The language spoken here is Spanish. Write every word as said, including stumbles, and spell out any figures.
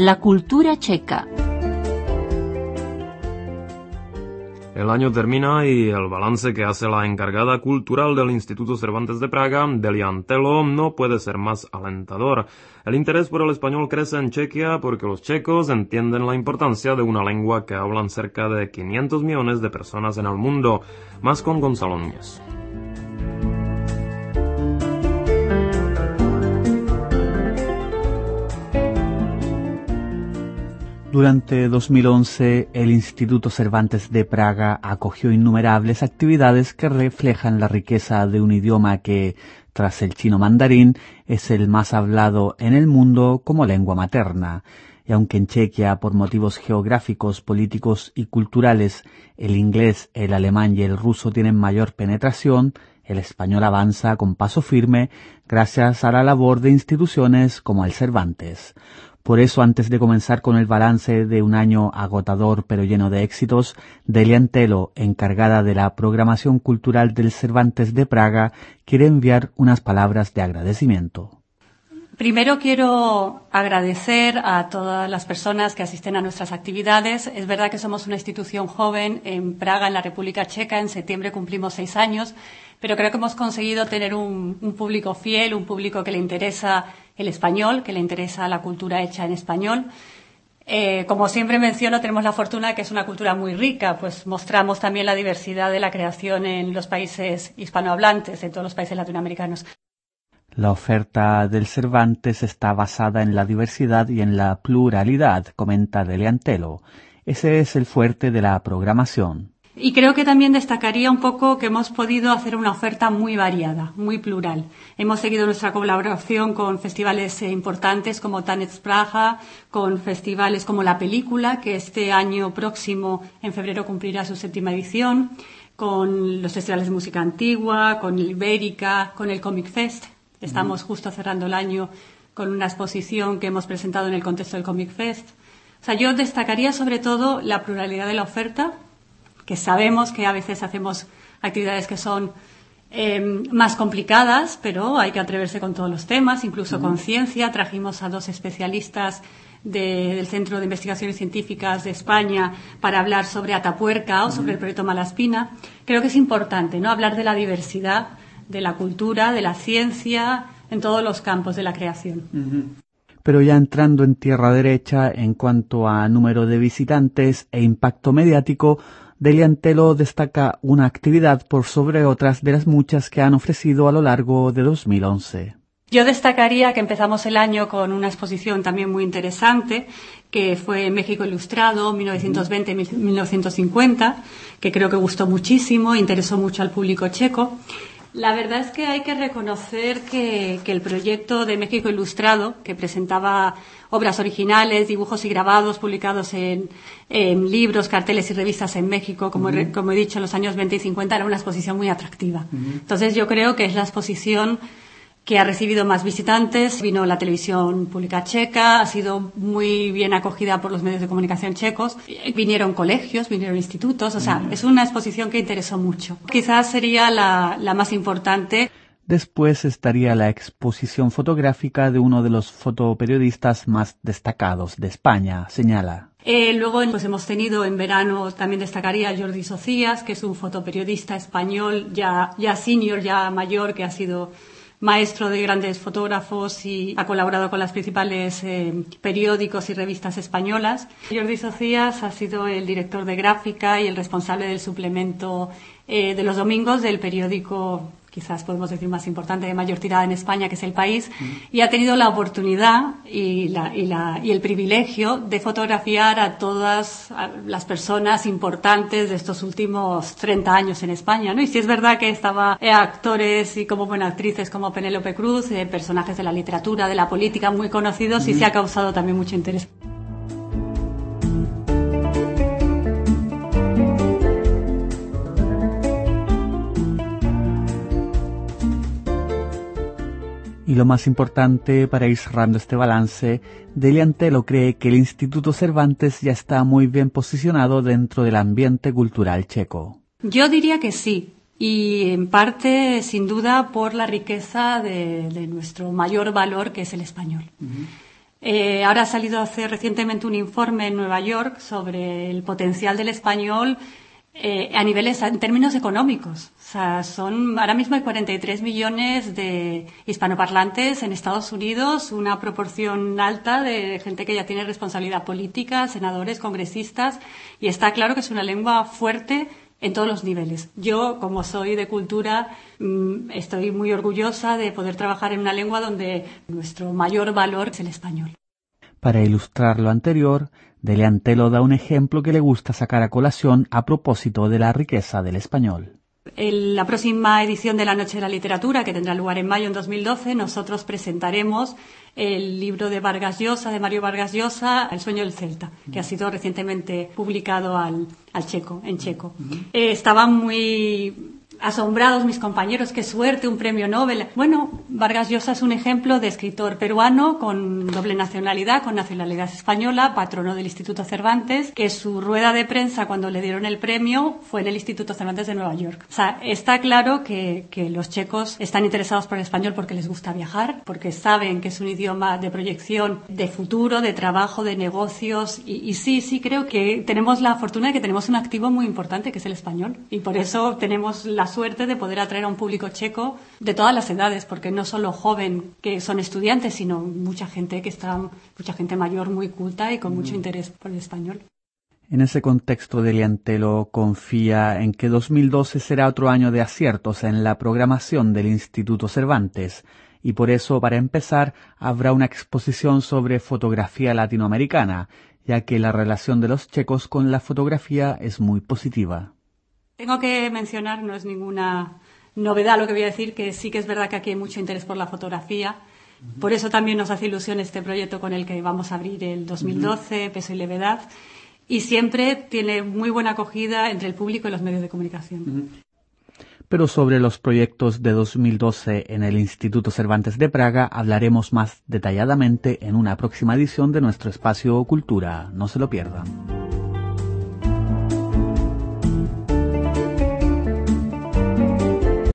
La cultura checa. El año termina y el balance que hace la encargada cultural del Instituto Cervantes de Praga, Delia Antelo, no puede ser más alentador. El interés por el español crece en Chequia porque los checos entienden la importancia de una lengua que hablan cerca de quinientos millones de personas en el mundo. Más con Gonzalo Núñez. Durante dos mil once, el Instituto Cervantes de Praga acogió innumerables actividades que reflejan la riqueza de un idioma que, tras el chino mandarín, es el más hablado en el mundo como lengua materna. Y aunque en Chequia, por motivos geográficos, políticos y culturales, el inglés, el alemán y el ruso tienen mayor penetración, el español avanza con paso firme gracias a la labor de instituciones como el Cervantes. Por eso, antes de comenzar con el balance de un año agotador pero lleno de éxitos, Delia Antelo, encargada de la programación cultural del Cervantes de Praga, quiere enviar unas palabras de agradecimiento. Primero quiero agradecer a todas las personas que asisten a nuestras actividades. Es verdad que somos una institución joven en Praga, en la República Checa. En septiembre cumplimos seis años, pero creo que hemos conseguido tener un, un público fiel, un público que le interesa el español, que le interesa la cultura hecha en español. Eh, como siempre menciono, tenemos la fortuna de que es una cultura muy rica, pues mostramos también la diversidad de la creación en los países hispanohablantes, en todos los países latinoamericanos. La oferta del Cervantes está basada en la diversidad y en la pluralidad, comenta Delia Antelo. Ese es el fuerte de la programación. Y creo que también destacaría un poco que hemos podido hacer una oferta muy variada, muy plural. Hemos seguido nuestra colaboración con festivales eh, importantes como Tanec Praga, con festivales como La Película, que este año próximo, en febrero, cumplirá su séptima edición, con los festivales de música antigua, con el Ibérica, con el Comic Fest. Estamos justo cerrando el año con una exposición que hemos presentado en el contexto del Comic Fest. O sea, yo destacaría sobre todo la pluralidad de la oferta, que sabemos que a veces hacemos actividades que son eh, más complicadas, pero hay que atreverse con todos los temas, incluso uh-huh. con ciencia. Trajimos a dos especialistas de, del Centro de Investigaciones Científicas de España para hablar sobre Atapuerca o uh-huh. sobre el proyecto Malaspina. Creo que es importante, ¿no?, hablar de la diversidad, de la cultura, de la ciencia, en todos los campos de la creación. Uh-huh. Pero ya entrando en tierra derecha, en cuanto a número de visitantes e impacto mediático, Delia Antelo destaca una actividad por sobre otras de las muchas que han ofrecido a lo largo de dos mil once. Yo destacaría que empezamos el año con una exposición también muy interesante, que fue México Ilustrado, mil novecientos veinte a mil novecientos cincuenta, que creo que gustó muchísimo, interesó mucho al público checo. La verdad es que hay que reconocer que, que el proyecto de México Ilustrado, que presentaba obras originales, dibujos y grabados publicados en, en libros, carteles y revistas en México, como, uh-huh. como he dicho, en los años veinte y cincuenta, era una exposición muy atractiva. Uh-huh. Entonces yo creo que es la exposición que ha recibido más visitantes. Vino la televisión pública checa, ha sido muy bien acogida por los medios de comunicación checos. Vinieron colegios, vinieron institutos, o sea, mm. es una exposición que interesó mucho. Quizás sería la, la más importante. Después estaría la exposición fotográfica de uno de los fotoperiodistas más destacados de España, señala. Eh, luego pues hemos tenido en verano, también destacaría a Jordi Socias, que es un fotoperiodista español ya, ya senior, ya mayor, que ha sido maestro de grandes fotógrafos y ha colaborado con las principales eh, periódicos y revistas españolas. Jordi Socias ha sido el director de gráfica y el responsable del suplemento eh, de los domingos del periódico, quizás podemos decir más importante, de mayor tirada en España, que es El País, mm. y ha tenido la oportunidad y, la, y, la, y el privilegio de fotografiar a todas las personas importantes de estos últimos treinta años en España, ¿no? Y sí es verdad que estaba eh, actores y como bueno, actrices como Penélope Cruz, eh, personajes de la literatura, de la política muy conocidos, mm. y se ha causado también mucho interés. Y lo más importante para ir cerrando este balance, Delia Antelo cree que el Instituto Cervantes ya está muy bien posicionado dentro del ambiente cultural checo. Yo diría que sí, y en parte, sin duda, por la riqueza de, de nuestro mayor valor, que es el español. Uh-huh. Eh, ahora ha salido hace recientemente un informe en Nueva York sobre el potencial del español eh, a niveles, en términos económicos. O sea, son, ahora mismo hay cuarenta y tres millones de hispanoparlantes en Estados Unidos, una proporción alta de gente que ya tiene responsabilidad política, senadores, congresistas, y está claro que es una lengua fuerte en todos los niveles. Yo, como soy de cultura, estoy muy orgullosa de poder trabajar en una lengua donde nuestro mayor valor es el español. Para ilustrar lo anterior, Delia Antelo da un ejemplo que le gusta sacar a colación a propósito de la riqueza del español. En la próxima edición de la Noche de la Literatura, que tendrá lugar en mayo en dos mil doce, nosotros presentaremos el libro de Vargas Llosa, de Mario Vargas Llosa, El sueño del Celta, que ha sido recientemente publicado al, al checo, en checo. Eh, estaban muy asombrados mis compañeros, qué suerte, un premio Nobel. Bueno, Vargas Llosa es un ejemplo de escritor peruano con doble nacionalidad, con nacionalidad española, patrono del Instituto Cervantes, que su rueda de prensa cuando le dieron el premio fue en el Instituto Cervantes de Nueva York. O sea, está claro que, que los checos están interesados por el español porque les gusta viajar, porque saben que es un idioma de proyección, de futuro, de trabajo, de negocios, y, y sí, sí creo que tenemos la fortuna de que tenemos un activo muy importante que es el español, y por eso tenemos la suerte de poder atraer a un público checo de todas las edades, porque no solo joven que son estudiantes, sino mucha gente que está, mucha gente mayor muy culta y con mucho interés por el español. En ese contexto, Delia Antelo confía en que dos mil doce será otro año de aciertos en la programación del Instituto Cervantes, y por eso, para empezar, habrá una exposición sobre fotografía latinoamericana, ya que la relación de los checos con la fotografía es muy positiva. Tengo que mencionar, no es ninguna novedad lo que voy a decir, que sí que es verdad que aquí hay mucho interés por la fotografía. Por eso también nos hace ilusión este proyecto con el que vamos a abrir el dos mil doce, Peso y Levedad. Y siempre tiene muy buena acogida entre el público y los medios de comunicación. Pero sobre los proyectos de dos mil doce en el Instituto Cervantes de Praga hablaremos más detalladamente en una próxima edición de nuestro espacio Cultura. No se lo pierdan.